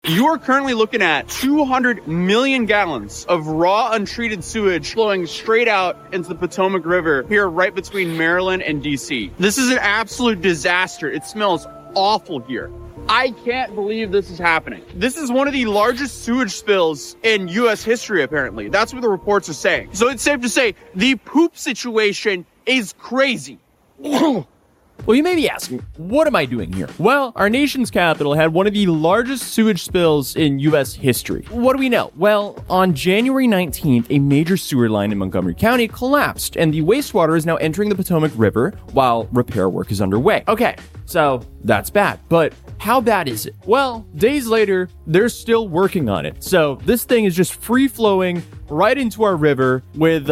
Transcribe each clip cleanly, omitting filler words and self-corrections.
You are currently looking at 200 million gallons of raw, untreated sewage flowing straight out into the Potomac River here right between Maryland and DC. This is an absolute disaster. It smells awful here. I can't believe this is happening. This is one of the largest sewage spills in U.S. history, apparently. That's what the reports are saying. So it's safe to say the poop situation is crazy. Well, you may be asking, what am I doing here? Well, our nation's capital had one of the largest sewage spills in U.S. history. What do we know? Well, on January 19th, a major sewer line in Montgomery County collapsed, and the wastewater is now entering the Potomac River while repair work is underway. Okay, so that's bad, but how bad is it? Well, days later, they're still working on it. So this thing is just free-flowing right into our river with,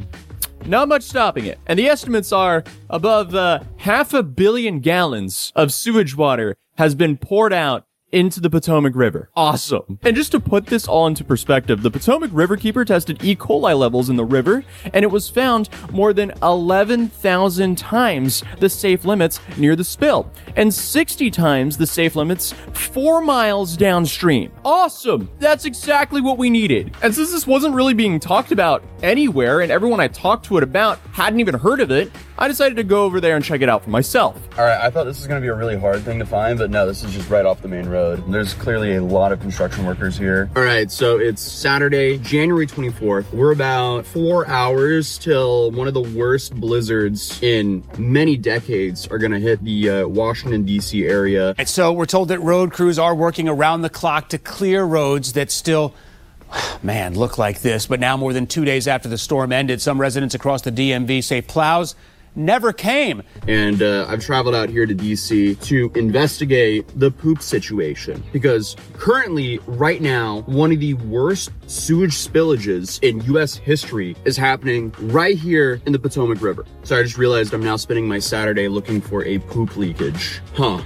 not much stopping it. And the estimates are above 500 million gallons of sewage water has been poured out into the Potomac River. Awesome. And just to put this all into perspective, the Potomac Riverkeeper tested E. coli levels in the river, and it was found more than 11,000 times the safe limits near the spill, and 60 times the safe limits 4 miles downstream. Awesome. That's exactly what we needed. And since this wasn't really being talked about anywhere, and everyone I talked to it about hadn't even heard of it, I decided to go over there and check it out for myself. All right, I thought this was going to be a really hard thing to find, but no, this is just right off the main road. There's clearly a lot of construction workers here. All right, so it's Saturday, January 24th. We're about 4 hours till one of the worst blizzards in many decades are going to hit the Washington, D.C. area. And so we're told that road crews are working around the clock to clear roads that still, man, look like this. But now, more than 2 days after the storm ended, some residents across the DMV say plows never came. And I've traveled out here to DC to investigate the poop situation, because currently, right now, one of the worst sewage spillages in US history is happening right here in the Potomac River. So I just realized I'm now spending my Saturday looking for a poop leakage.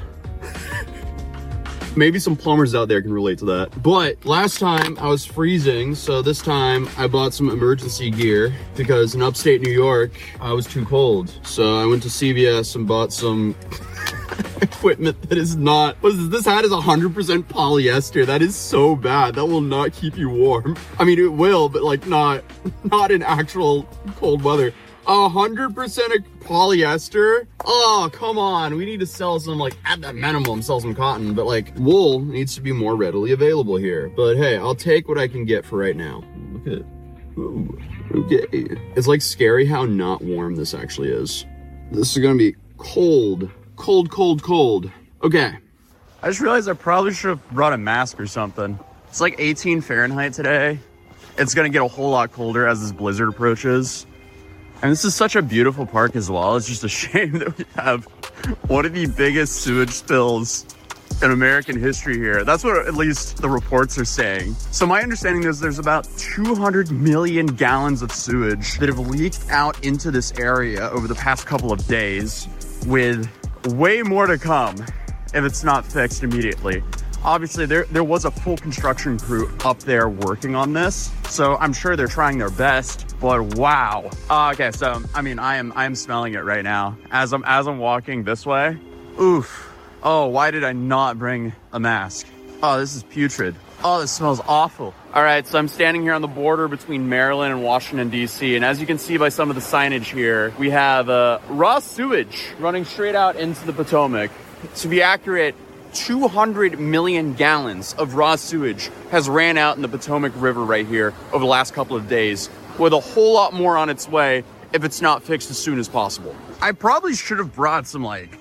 Maybe some plumbers out there can relate to that. But last time I was freezing, so this time I bought some emergency gear because in upstate New York, I was too cold. So I went to CVS and bought some equipment that is not, what is this? This hat is 100% polyester. That is so bad. That will not keep you warm. I mean, it will, but like not in actual cold weather. 100% polyester? Oh, come on. We need to sell some, like, at the minimum, sell some cotton. But, like, wool needs to be more readily available here. But, hey, I'll take what I can get for right now. Look at it. Ooh, okay. It's, like, scary how not warm this actually is. This is gonna be cold. Cold, cold, cold. Okay. I just realized I probably should have brought a mask or something. It's like 18 Fahrenheit today. It's gonna get a whole lot colder as this blizzard approaches. And this is such a beautiful park as well. It's just a shame that we have one of the biggest sewage spills in American history here. That's what at least the reports are saying. So my understanding is there's about 200 million gallons of sewage that have leaked out into this area over the past couple of days, with way more to come if it's not fixed immediately. Obviously, there was a full construction crew up there working on this, so I'm sure they're trying their best, but wow. Okay, so, I mean, I am smelling it right now. As I'm walking this way, oof. Oh, why did I not bring a mask? Oh, this is putrid. Oh, this smells awful. All right, so I'm standing here on the border between Maryland and Washington, D.C., and as you can see by some of the signage here, we have raw sewage running straight out into the Potomac. To be accurate, 200 million gallons of raw sewage has ran out in the Potomac River right here over the last couple of days, with a whole lot more on its way if it's not fixed as soon as possible. I probably should have brought some, like,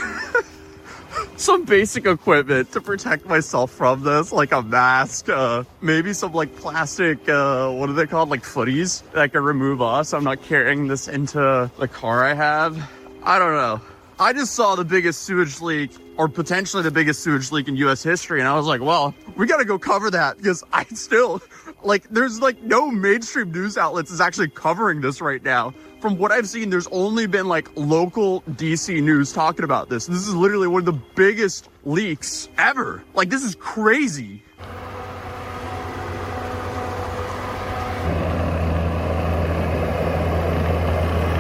some basic equipment to protect myself from this, like a mask, maybe some, like, plastic, what are they called, like footies that I can remove off so I'm not carrying this into the car I have. I don't know. I just saw the biggest sewage leak, or potentially the biggest sewage leak in US history, and I was like, well, we gotta go cover that, because I still, like, there's like no mainstream news outlets is actually covering this right now. From what I've seen, there's only been like local DC news talking about this. This is literally one of the biggest leaks ever. Like, this is crazy.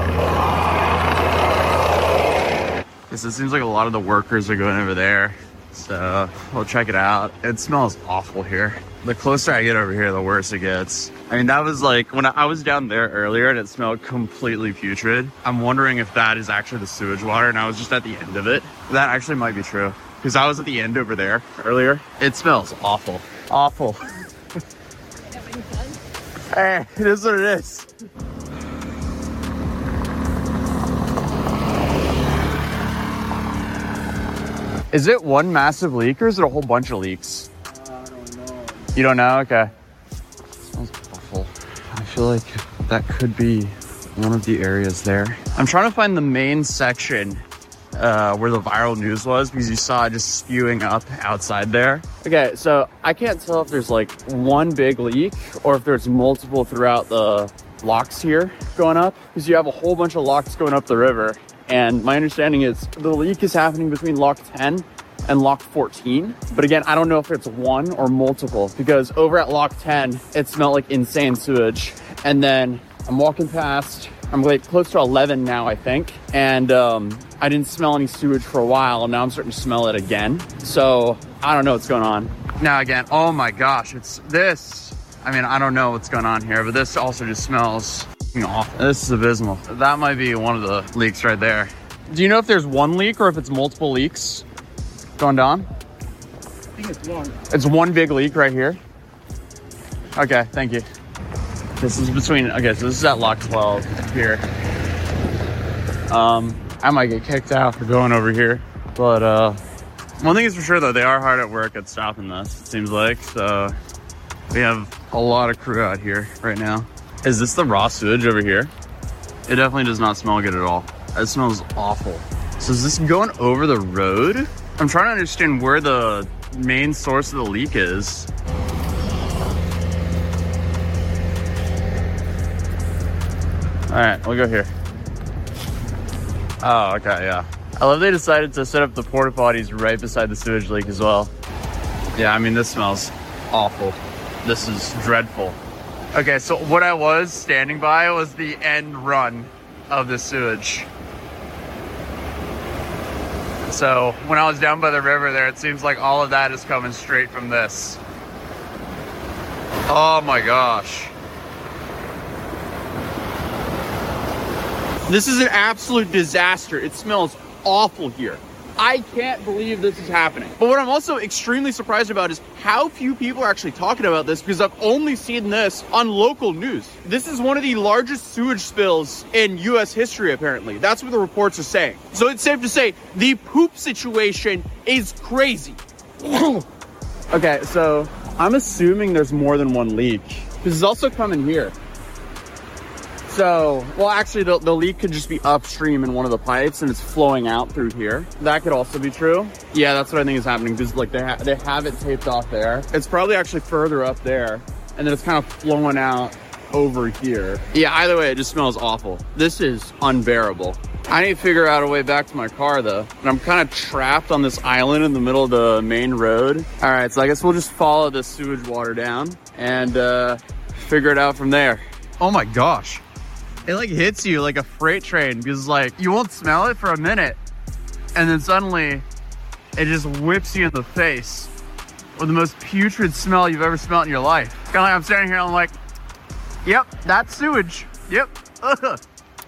So it seems like a lot of the workers are going over there. So we'll check it out. It smells awful here. The closer I get over here, the worse it gets. I mean, that was like when I was down there earlier and it smelled completely putrid. I'm wondering if that is actually the sewage water and I was just at the end of it. That actually might be true because I was at the end over there earlier. It smells awful. Awful. Hey, it is what it is. Is it one massive leak or is it a whole bunch of leaks? I don't know. You don't know? Okay. It smells awful. I feel like that could be one of the areas there. I'm trying to find the main section where the viral news was because you saw it just spewing up outside there. Okay, so I can't tell if there's like one big leak or if there's multiple throughout the locks here going up because you have a whole bunch of locks going up the river. And my understanding is the leak is happening between lock 10 and lock 14. But again, I don't know if it's one or multiple because over at lock 10, it smelled like insane sewage. And then I'm walking past, I'm like close to 11 now, I think. And I didn't smell any sewage for a while. And now I'm starting to smell it again. So I don't know what's going on. Now again, oh my gosh, it's this. I mean, I don't know what's going on here, but this also just smells awful. This is abysmal. That might be one of the leaks right there. Do you know if there's one leak or if it's multiple leaks going down? I think it's one. It's one big leak right here. Okay, thank you. This is between, okay, so this is at lock 12 here. I might get kicked out for going over here, but one thing is for sure though, they are hard at work at stopping this, it seems like. So we have a lot of crew out here right now. Is this the raw sewage over here? It definitely does not smell good at all. It smells awful. So is this going over the road? I'm trying to understand where the main source of the leak is. All right, we'll go here. Oh, okay, yeah. I love they decided to set up the porta potties right beside the sewage leak as well. Yeah, I mean, this smells awful. This is dreadful. Okay, so what I was standing by was the end run of the sewage. So when I was down by the river there, it seems like all of that is coming straight from this. Oh my gosh. This is an absolute disaster. It smells awful here. I can't believe this is happening. But what I'm also extremely surprised about is how few people are actually talking about this because I've only seen this on local news. This is one of the largest sewage spills in US history, apparently. That's what the reports are saying. So it's safe to say the poop situation is crazy. Okay, so I'm assuming there's more than one leak. This is also coming here. So, well, actually, the leak could just be upstream in one of the pipes and it's flowing out through here. That could also be true. Yeah, that's what I think is happening because like they have it taped off there. It's probably actually further up there and then it's kind of flowing out over here. Yeah, either way, it just smells awful. This is unbearable. I need to figure out a way back to my car though. And I'm kind of trapped on this island in the middle of the main road. All right, so I guess we'll just follow this sewage water down and figure it out from there. Oh my gosh. It like hits you like a freight train because like you won't smell it for a minute and then suddenly it just whips you in the face with the most putrid smell you've ever smelled in your life. Kind of like I'm standing here and I'm like, yep, that's sewage. Yep. Ugh.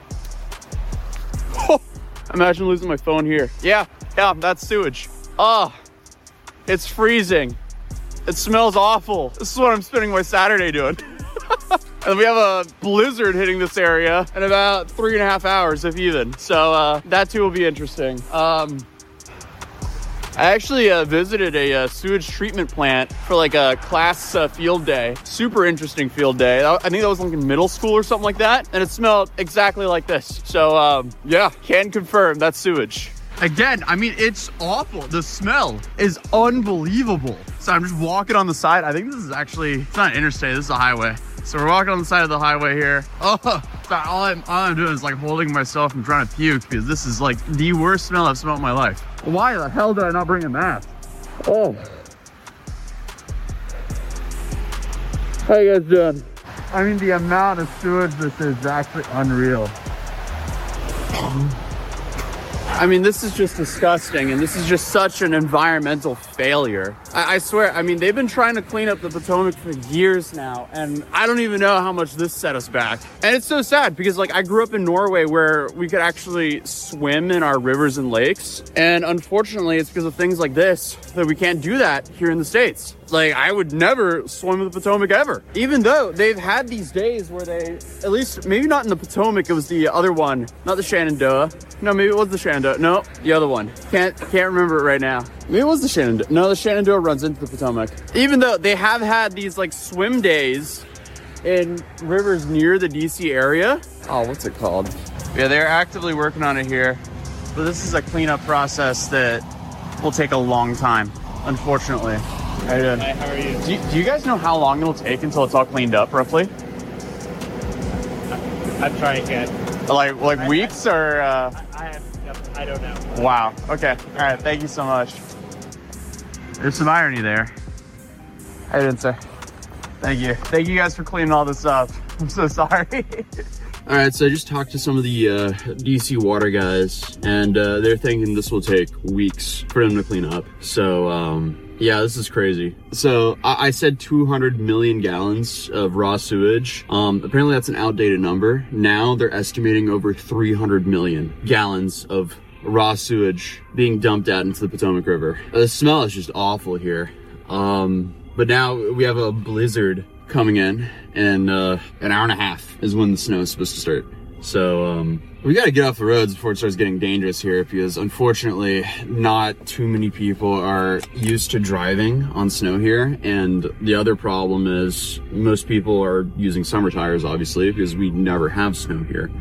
Oh, imagine losing my phone here. Yeah, that's sewage. Oh, it's freezing. It smells awful. This is what I'm spending my Saturday doing. And we have a blizzard hitting this area in about 3.5 hours, if even. So that too will be interesting. I actually visited a sewage treatment plant for like a class field day. Super interesting field day. I think that was like in middle school or something like that. And it smelled exactly like this. So yeah, can confirm that's sewage. Again, I mean, it's awful. The smell is unbelievable. So I'm just walking on the side. I think this is actually, it's not an interstate, this is a highway. So we're walking on the side of the highway here. Oh, so all I'm doing is like holding myself and trying to puke because this is like the worst smell I've smelled in my life. Why the hell did I not bring a mask? Oh. How you guys doing? I mean, the amount of sewage this is actually unreal. I mean, this is just disgusting, and this is just such an environmental failure. I swear, I mean, they've been trying to clean up the Potomac for years now, and I don't even know how much this set us back. And it's so sad because, like, I grew up in Norway where we could actually swim in our rivers and lakes, and unfortunately, it's because of things like this that we can't do that here in the States. Like, I would never swim in the Potomac ever. Even though they've had these days where they, at least, maybe not in the Potomac, it was the other one, not the Shenandoah. No, maybe it was the Shenandoah. No, the other one. Can't remember it right now. Maybe it was the Shenandoah. No, the Shenandoah runs into the Potomac. Even though they have had these, like, swim days in rivers near the DC area. Oh, what's it called? Yeah, they're actively working on it here. But this is a cleanup process that will take a long time, unfortunately. How you doing? Hi, how are you? Do you guys know how long it'll take until it's all cleaned up, roughly? I'm trying to get. Like weeks or? I don't know. Wow. Okay. All right. Thank you so much. There's some irony there. How you doing, sir? Thank you. Thank you guys for cleaning all this up. I'm so sorry. All right, so I just talked to some of the DC water guys, and they're thinking this will take weeks for them to clean up. So, yeah, this is crazy. So I said 200 million gallons of raw sewage. Apparently that's an outdated number. Now they're estimating over 300 million gallons of raw sewage being dumped out into the Potomac River. The smell is just awful here. But now we have a blizzard coming in, and an hour and a half is when the snow is supposed to start. So we got to get off the roads before it starts getting dangerous here, because unfortunately not too many people are used to driving on snow here. And the other problem is most people are using summer tires, obviously, because we never have snow here.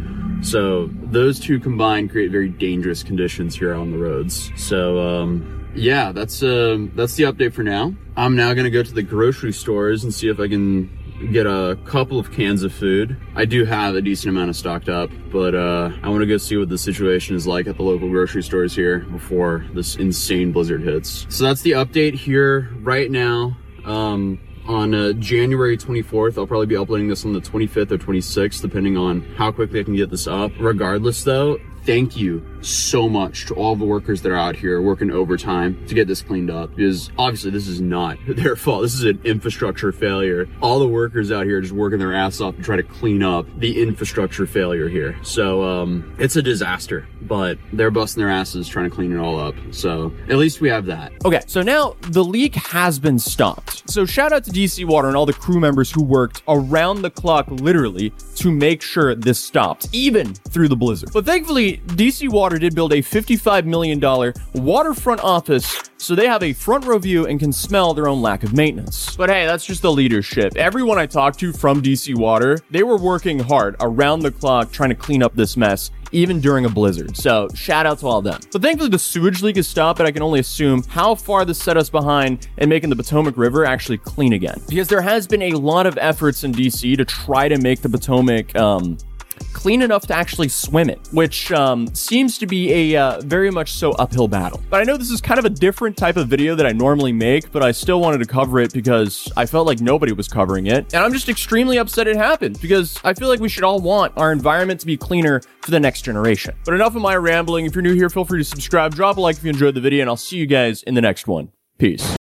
So those two combined create very dangerous conditions here on the roads. So yeah, that's the update for now. I'm now gonna go to the grocery stores and see if I can get a couple of cans of food. I do have a decent amount of stocked up, but I want to go see what the situation is like at the local grocery stores here before this insane blizzard hits. So that's the update here right now. On January 24th, I'll probably be uploading this on the 25th or 26th, depending on how quickly I can get this up. Regardless though, thank you so much to all the workers that are out here working overtime to get this cleaned up, because obviously this is not their fault. This is an infrastructure failure. All the workers out here are just working their ass off to try to clean up the infrastructure failure here. So it's a disaster, but they're busting their asses trying to clean it all up. So at least we have that. Okay, so now the leak has been stopped. So shout out to DC Water and all the crew members who worked around the clock, literally, to make sure this stopped, even through the blizzard. But thankfully, DC Water did build a $55 million waterfront office, so they have a front row view and can smell their own lack of maintenance. But hey, that's just the leadership. Everyone I talked to from DC Water, they were working hard around the clock trying to clean up this mess, even during a blizzard. So shout out to all of them. But thankfully the sewage leak is stopped, but I can only assume how far this set us behind in making the Potomac River actually clean again. Because there has been a lot of efforts in DC to try to make the Potomac clean enough to actually swim it, which seems to be a very much so uphill battle. But I know this is kind of a different type of video that I normally make, but I still wanted to cover it because I felt like nobody was covering it. And I'm just extremely upset it happened, because I feel like we should all want our environment to be cleaner for the next generation. But enough of my rambling. If you're new here, feel free to subscribe, drop a like if you enjoyed the video, and I'll see you guys in the next one. Peace.